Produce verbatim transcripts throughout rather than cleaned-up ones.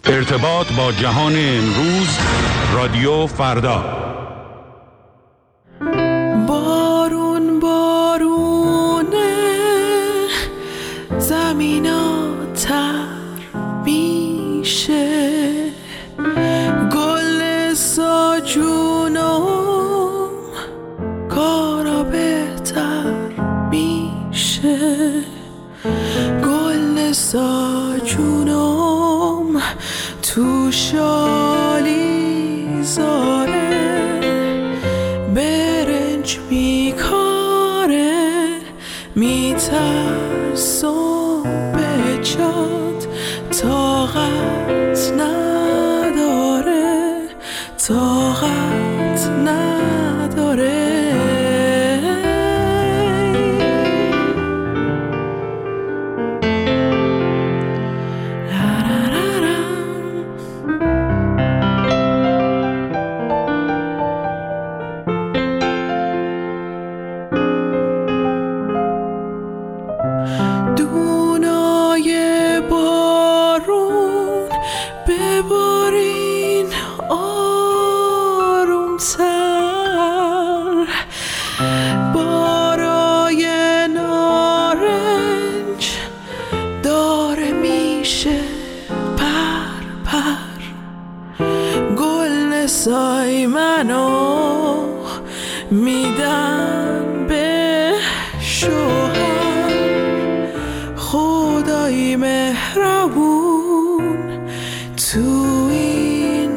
ارتباط با جهان امروز، رادیو فردا. بارون بارونه زمینا تر میشه، گل ساجونم کارا بهتر میشه، گل ساجونم تو شالی زاره برنج میکاره، میترسم به جات طاقت نداره، طاقت نداره. دونای بارون ببارین آرومتر، بارای نارنج داره میشه پر پر، گل سای منو میدن به شوهر، خدای مهربون تو این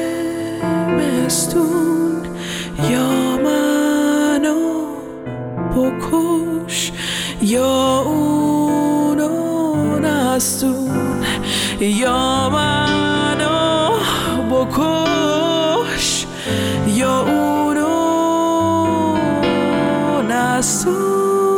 زمستون، یا منو بکش یا اونو نستون، یا منو بکش یا اونو نستون.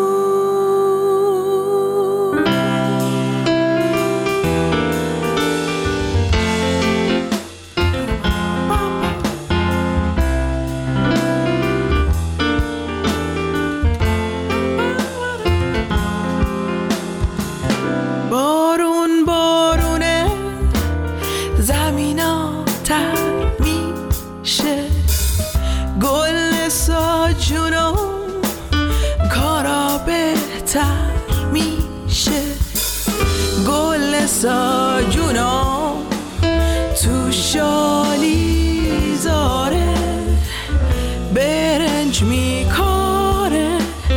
بارون بارونه زمینا تر میشه، گل ساجونم کارا بهتر میشه، گل ساجونم تو شالی زاره برنج میکاره،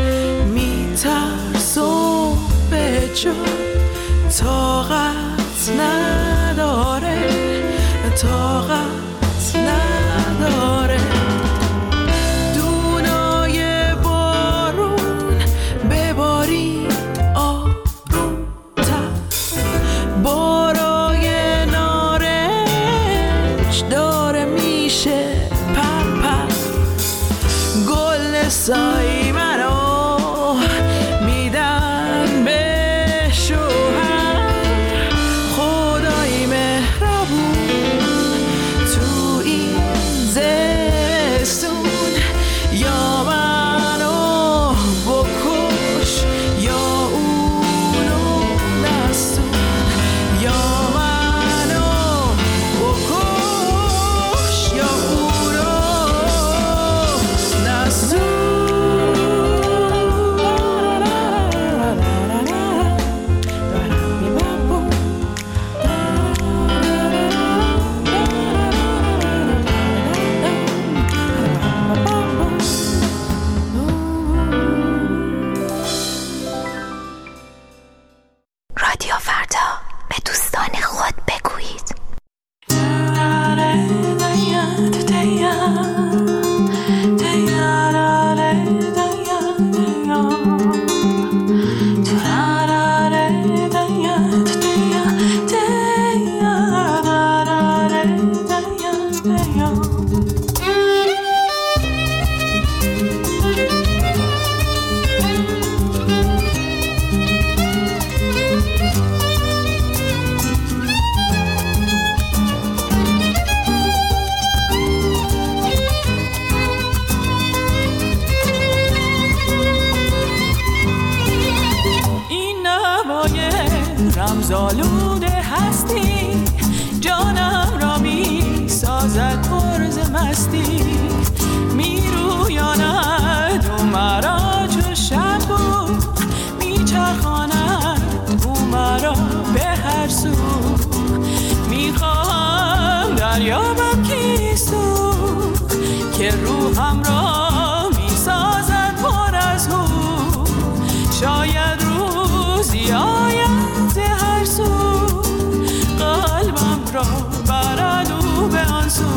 میترسم به جا طاقت نداره، طاقت نداره. دونای بارون بباری آرومتر، بارای نارنج داره میشه پر پر، گل سای منو میدن به شوهر، خدای مهربون تو این زمستون، یا منو بکش یا اونو نستون، یا منو بکش یا اونو نستون. همراه میسازد پر از هو. شاید روزی آید ز هر سو، قلبم را برد او به آن سو.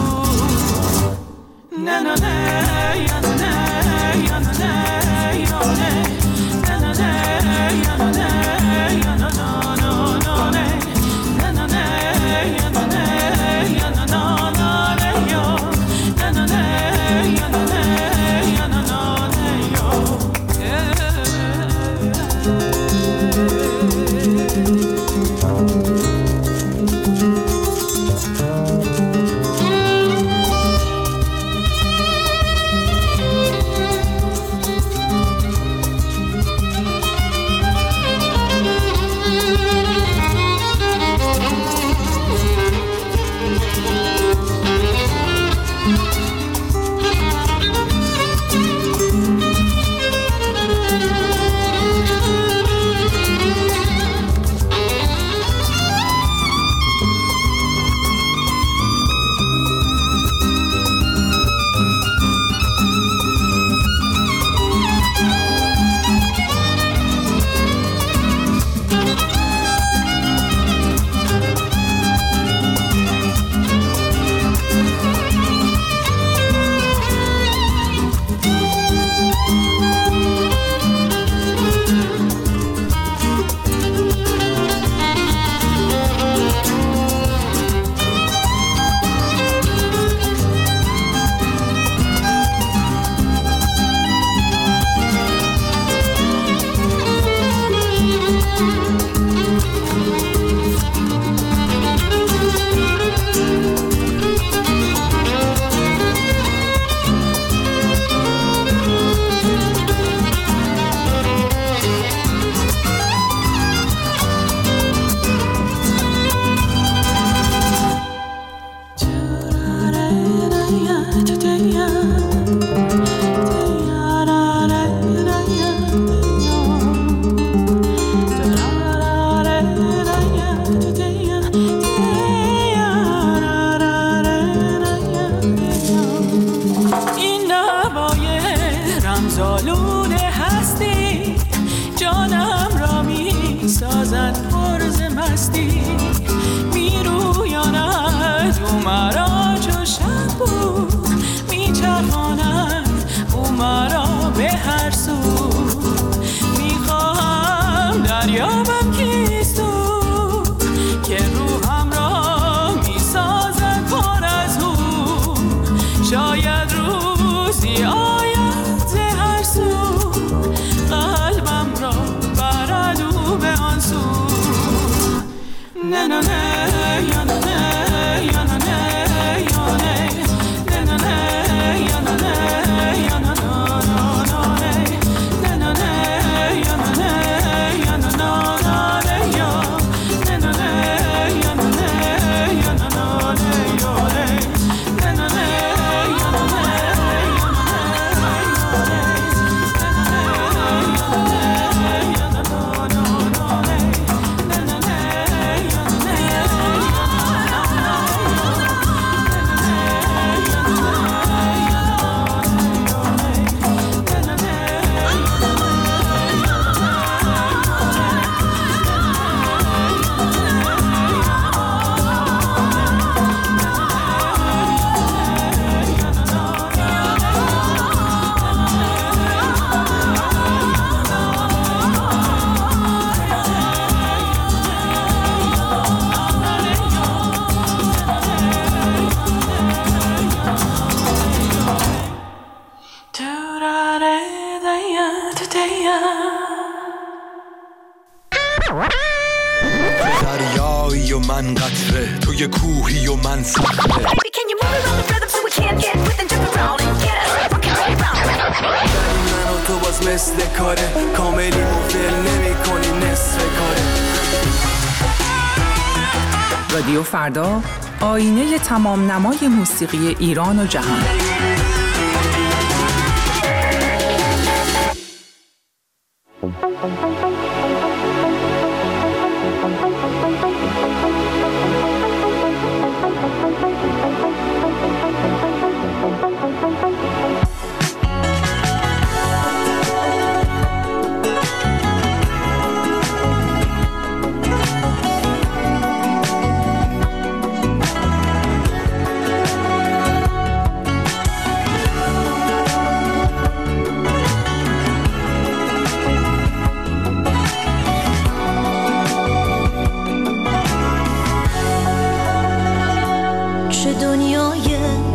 نه نه نه یا نه نه یا نه نه یا نه نه نه نه یا نه نه یا نه نه نه نه نه یا نه نه یا نه نه یا نه نه یا نه نه یا نه نه یا دریایی و من قطره، توی کوهی و من صخره. من و تو باز مثل کاره، کاملی مفل نمی کنی نصف کاره. رادیو فردا، آینه تمام نمای موسیقی ایران و جهان. دنیای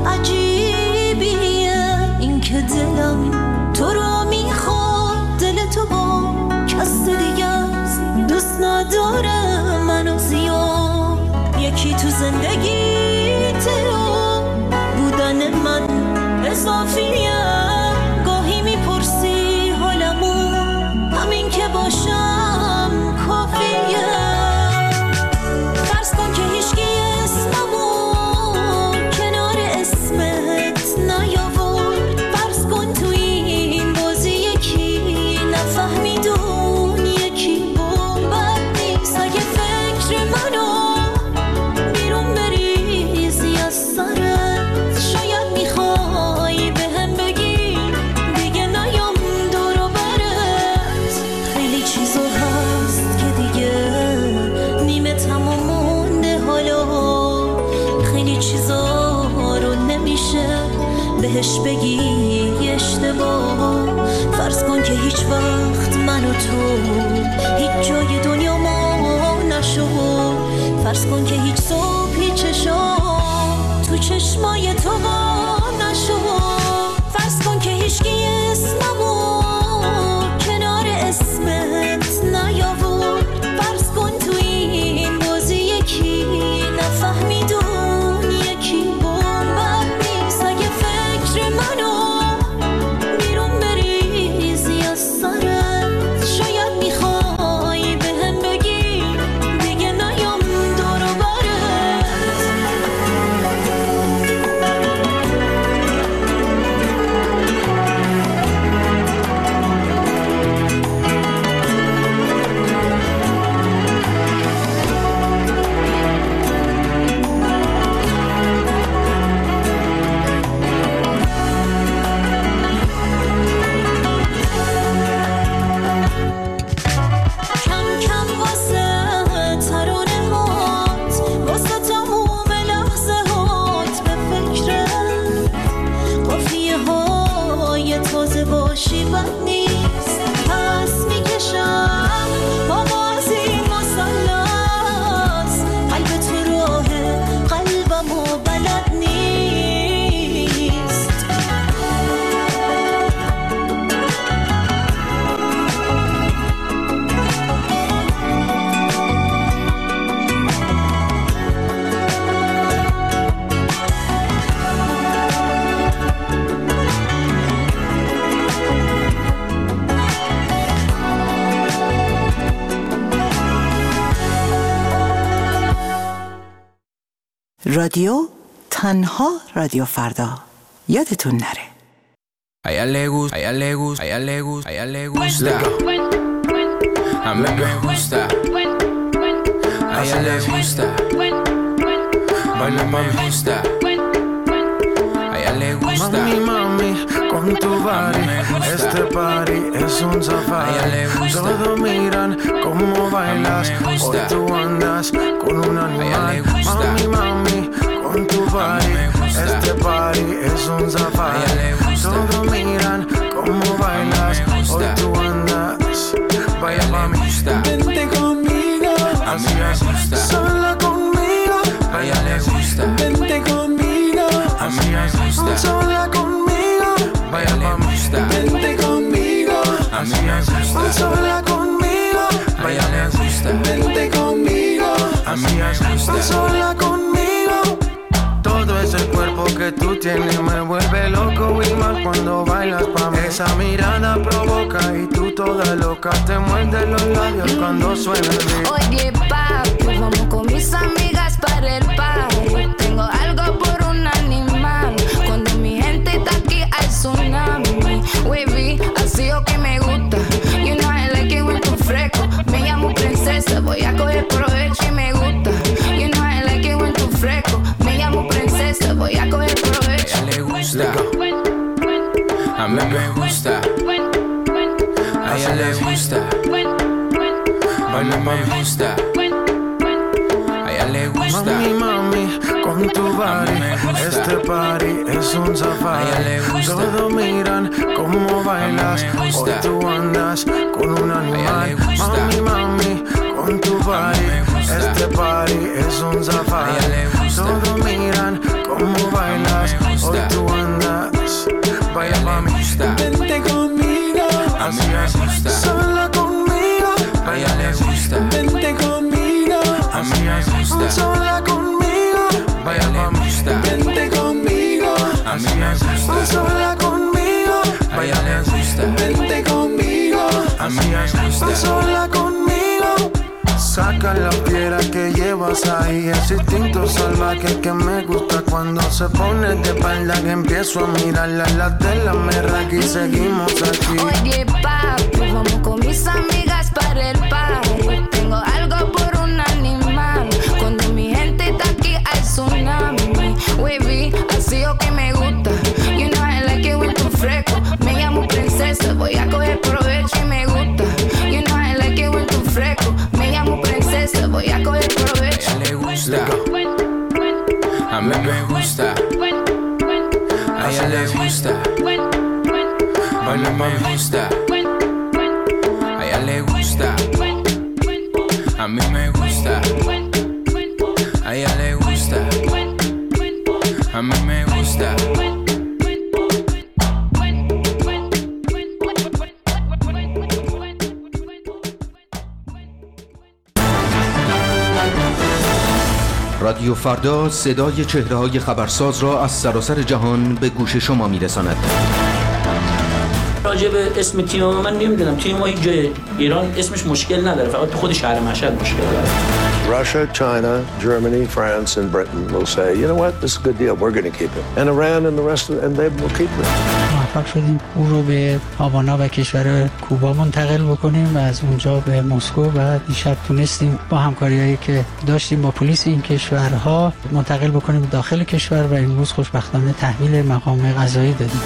عجیبیه این که دلم تو رو میخواد، دل تو با کس دیگه است دوست نداره منو زیاد. یکی تو زندگیته و بودن من اضافیه، گاهی میپرسی حالمو، همین که باشم کافیه. فرض کن که هیچکی اسممو کنار اسمت نیاورد، فرض کن تو این بازی یکی نفهمیدون یکی بومبت نیست. اگه فکر منو بیرون بریزی از سرت، شاید میخوای بهم بگی دیگه نیام دور و برت. خیلی چیزا هست که دیگه نیمه تمام مونده، حالا خیلی چیزا رو نمیشه بهش بگی اشتباه. فرض کن که هیچ وقت من و تو هیچ جای دنیا ما نشد، فرض کن که هیچ صبحی چشام تو چشمای تو وا نشد، فرض کن که هیچکی اسممو کنار اسمت نیاورد، فرض کن تو این بازی یکی نفهمیدون یکی بومبت نیست. اگه فکر منو بیرون بریزی از سرت، شاید میخوای بهم بگی دیگه نیام دور و برت. کم کم واسه ترانه هات، واسه تموم لحظه هات به فکر قافیه های تازه باشی بد نیست. پس میکشم بابا از این مثلث، قلب تو راه قلبم و بلد نیست. رادیو تنها رادیو فردا، یادتون نره. A ella le gusta, a ella le gusta, a ella le gusta, a ella le gusta. A mí me gusta. A ella le gusta. Baila me gusta. A ella le gusta. Mami, mami, con tu body, este party es un safari. A ella le gusta. Todos miran cómo bailas, hoy tú andas con un animal. Mami, mami, con tu body, este party es un safari. Todos miran cómo bailas, hoy tú andas. Vaya mami, vente conmigo, así es, sola conmigo. A ella le gusta. Vente conmigo, así es, sola conmigo. Vaya mami, vente conmigo, así es, sola conmigo. Vaya le gusta. Vente conmigo, así es, sola conmigo. Todo ese cuerpo que tú tienes me vuelve loco y más cuando bailas pa' mí. Esa mirada provoca y tú toda loca te muerdes los labios cuando suena el beat. Oye papi, vamos con mis amigas para el party. Tengo algo por un animal. Cuando mi gente está aquí hay tsunami. Wavy, así o que me gusta. You know I like it when tú fresco. Me llamo princesa, voy a coger provecho y me gusta. You know I like it when tú fresco. Me llamo princesa, voy a coger provecho. A ella le gusta. A mí me gusta. A ella le gusta. Baila me gusta. A ella le gusta. Mami, mami, con tu body, este party es un safari. Todos miran cómo bailas, hoy tú andas con un animal. Mami, mami, con tu body, este party es un safari. Todos miran cómo A mí me gusta. Sola conmigo. A ella le gusta. Vente conmigo. A mí me gusta. Sola conmigo. A ella le gusta. Vente conmigo. A mí me gusta. Sola conmigo. A ella le gusta. Vente conmigo. A mí me gusta. Sola conmigo. Saca la piedra que llevas ahí. Ese instinto salvaje que me gusta cuando se pone de espalda, que empiezo a mirarla. La tela me raca y seguimos aquí. Oye, papi, vamos con mis amigas para el party. Tengo algo por un animal. Cuando mi gente está aquí hay tsunami. Wavy, así o que me gusta. You know I like it when tú fresco. Me llamo princesa, voy a coger provecho y me gusta. You know I like it when tú fresco. Me llamo princesa, voy a coger provecho. A ella le gusta. A mí me gusta. A ella le gusta. A mí me gusta. A ella le gusta. A mí me gusta. A ella le gusta. A mí me gusta. رادیو فردا صدای چهره‌های خبرساز را از سراسر جهان به گوش شما می‌رساند. راجع به اسم تیم ما من نمیدونم، تیم ما هیچ جای ایران اسمش مشکل نداره، فقط تو خود شهر مشهد مشکل داره. Russia, China, Germany, France and Britain will say, you know what, this is a good deal, we're going to keep it. And Iran and the rest of it, and they will keep it. موفق شدیم او رو به هاوانا و کشور کوبا منتقل بکنیم و از اونجا به مسکو و دیشب تونستیم با همکاریایی که داشتیم با پلیس این کشورها منتقل بکنیم داخل کشور و امروز خوشبختانه تحویل مقام قضایی دادیم.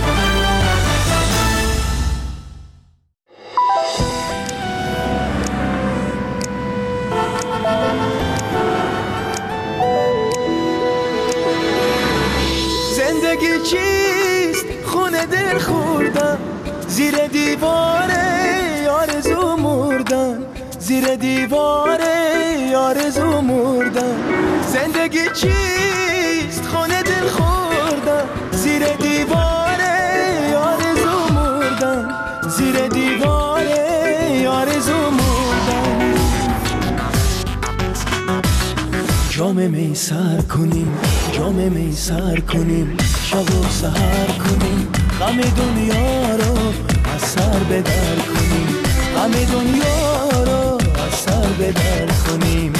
چیست خونه دل خوردن زیر دیواره آرزو مردن زیر دیواره آرزو مردن زندگی چیست خونه دل خوردن زیر دیواره آرزو مردن زیر دیواره آرزو مردن جام می سر کنیم جام می سر کنیم شب و سحر کنیم غم دنیا رو از سر به در کنیم غم دنیا رو از سر به در کنیم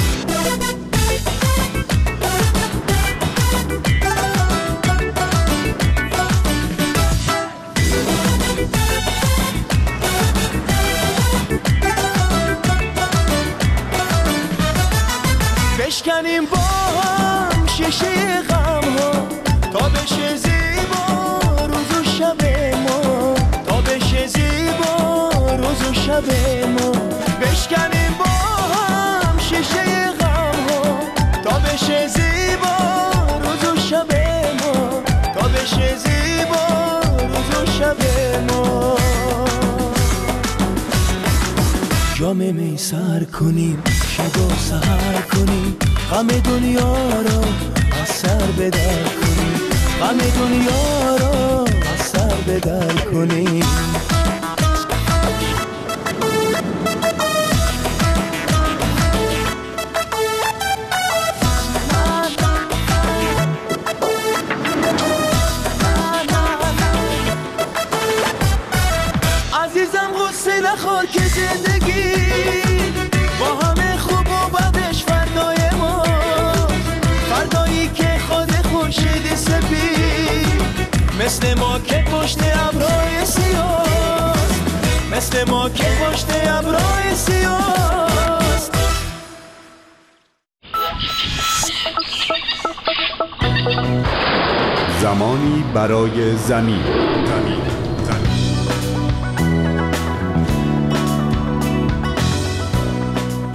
بشکنیم با هم شیشه غم ها تا بشه زیبا روز و شب ما تا بشه زیبا روز و شب ما بشکنیم با هم شیشه غم ها تا بشه زیبا روز و شب ما تا بشه زیبا روز و شب ما جام می سر کنیم شب و سحر کنیم غم دنیا رو از سر به در کنیم غم دنیا رو از سر به در کنیم عزیزم غصه نخور که زندگی با همه خوب و بدش فردای ما فردایی که خود خورشید سپید مثل ما که پشت ابرهای سیاست مثل ما که پشت ابرهای سیاست زمانی برای زمین زمین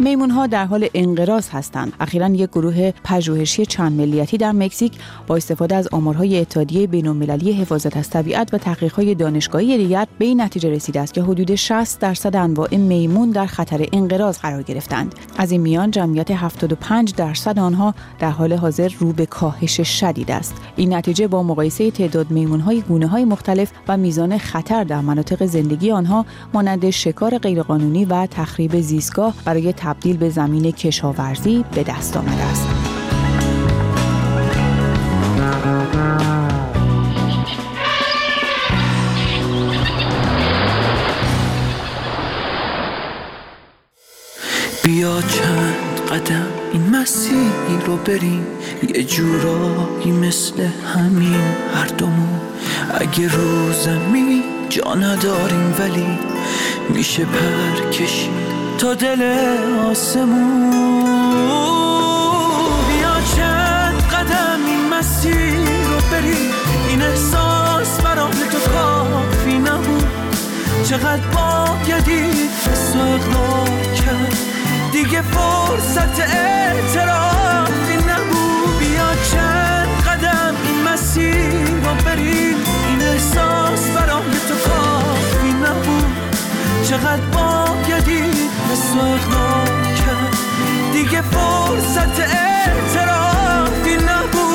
میمون‌ها در حال انقراض هستند. اخیراً یک گروه پژوهشی چند ملیتی در مکزیک با استفاده از آمارهای اتحادیه بین‌المللی حفاظت از طبیعت و تحقیقات دانشگاهی دیگر به این نتیجه رسیده است که حدود شصت درصد انواع میمون در خطر انقراض قرار گرفتند. از این میان جمعیت هفتاد و پنج درصد آنها در حال حاضر رو به کاهش شدید است. این نتیجه با مقایسه تعداد میمون‌های گونه‌های مختلف و میزان خطر در مناطق زندگی آنها مانند شکار غیرقانونی و تخریب زیستگاه برای تبدیل به زمین کشاورزی به دست آمده است. بیا چند قدم این مسیر رو بریم، یه جورایی مثل همین هر دومون. اگه رو زمین جا نداریم ولی میشه پر کشید تا دل آسمون. بیا چند قدم این مسیر رو بریم، این احساس برای تو کافی نبود. چقدر بایدی تو اقرار کرد، دیگه فرصت اعترافی نبود. بیا چند قدم این مسیر رو بریم، این احساس برای تو کافی نبود. چقدر بایدی تو اقرار کرد، دیگه فرصت اعترافی نبود.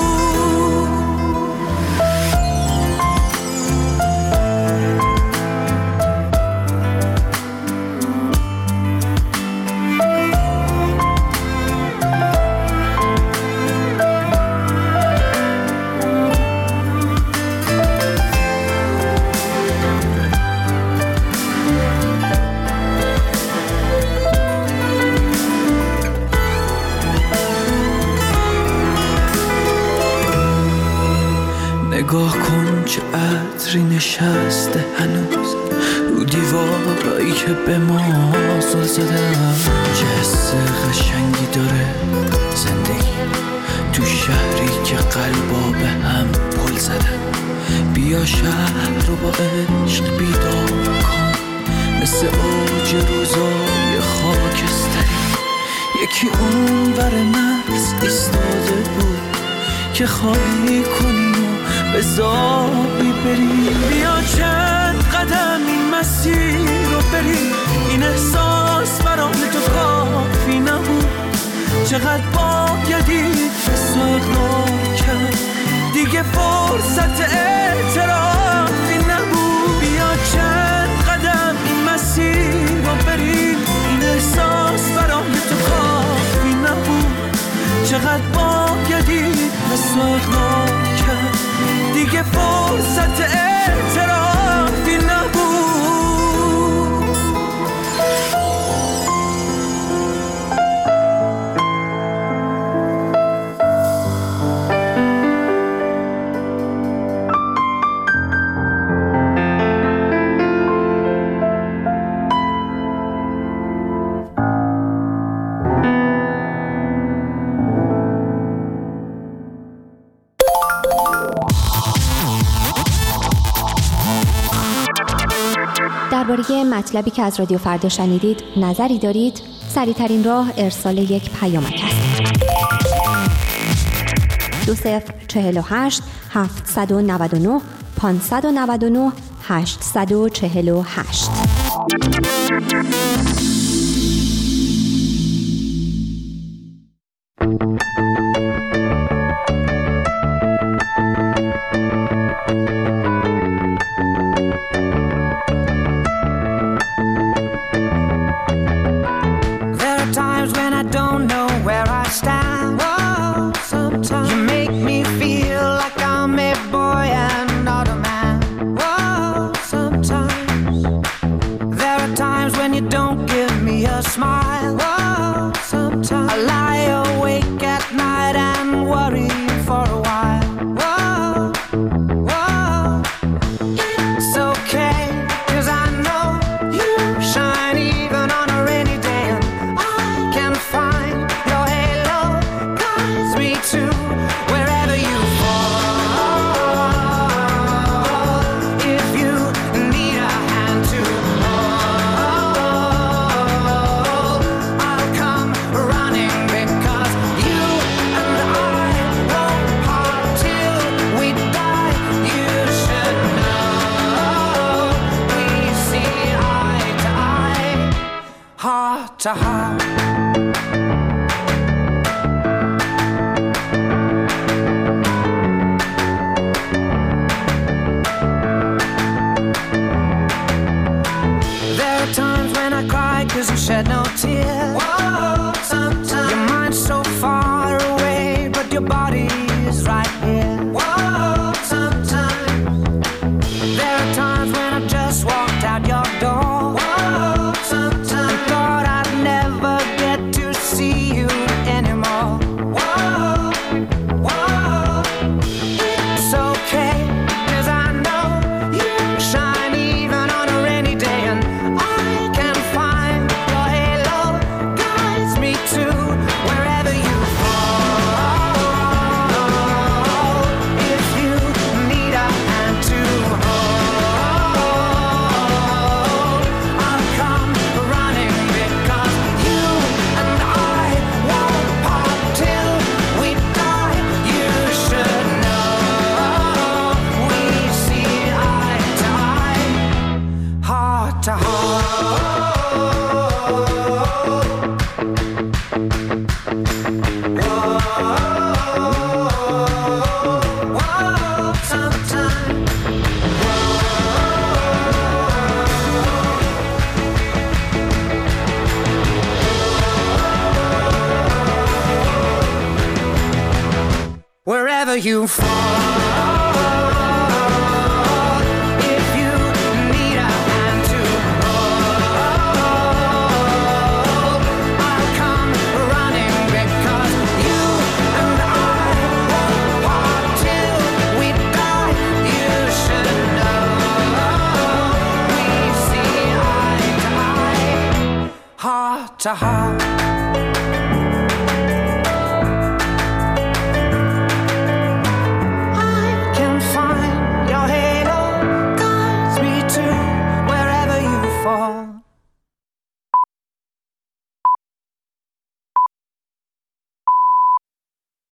نگاه کن چه عطری نشسته هنوز رو دیوارایی که به ما زل زدن. چه حس قشنگی داره زندگی تو شهری که قلبا به هم پل زدن. بیا شهر رو با عشق بیدار کن، مثل اوج روزای خاکستری. یکی اون ور مرز ایستاده بود که خالی کنی به زابی بریم. بیا چند قدم این مسیر رو بریم، این احساس برای تو کافی نبود. چقدر بایدی تو اقرار کرد، دیگه فرصت اعترافی نبود. بیا چند قدم این مسیر رو بریم، این احساس برای تو کافی نبود. چقدر بایدی تو اقرار کرد، دیگه فرصت اعترافی نبود. درباره مطلبی که از رادیو فردا شنیدید نظری دارید؟ سریع‌ترین راه ارسال یک پیامک است. دو صفر چهل و هشت هفتصد و نود و نه پانصد و نود و نه هشتصد و چهل و هشت. Don't give your body is right here. Whoa, sometimes there are times when I just walked out your door. Whoa, sometimes I thought I'd never get to see you anymore. Whoa, whoa, it's okay, 'cause I know you shine even on a rainy day, and I can find your halo guides me to wherever you fall. If you need a hand to hold, I'll come running, because you and I won't part till we die. You should know we see eye to eye, heart to heart. Whoa, sometimes. Wherever you fall, if you need a hand to hold, I'll come running, because you and I won't part till we die. You should know we see eye to eye, heart to heart.